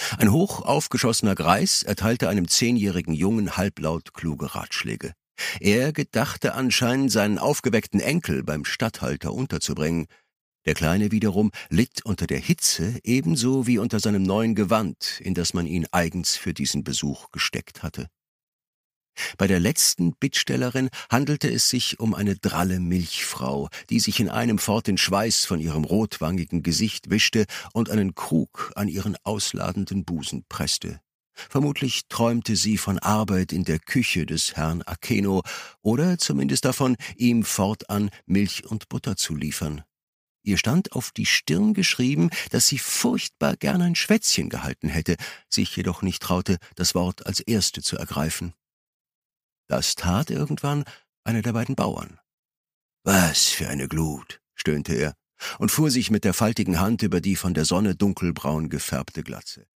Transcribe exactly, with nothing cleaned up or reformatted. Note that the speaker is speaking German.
Ein hoch aufgeschossener Greis erteilte einem zehnjährigen Jungen halblaut kluge Ratschläge. Er gedachte anscheinend, seinen aufgeweckten Enkel beim Statthalter unterzubringen. Der Kleine wiederum litt unter der Hitze ebenso wie unter seinem neuen Gewand, in das man ihn eigens für diesen Besuch gesteckt hatte. Bei der letzten Bittstellerin handelte es sich um eine dralle Milchfrau, die sich in einem fort den Schweiß von ihrem rotwangigen Gesicht wischte und einen Krug an ihren ausladenden Busen presste. Vermutlich träumte sie von Arbeit in der Küche des Herrn Akeno oder zumindest davon, ihm fortan Milch und Butter zu liefern. Ihr stand auf die Stirn geschrieben, dass sie furchtbar gern ein Schwätzchen gehalten hätte, sich jedoch nicht traute, das Wort als Erste zu ergreifen. Das tat irgendwann einer der beiden Bauern. »Was für eine Glut«, stöhnte er und fuhr sich mit der faltigen Hand über die von der Sonne dunkelbraun gefärbte Glatze.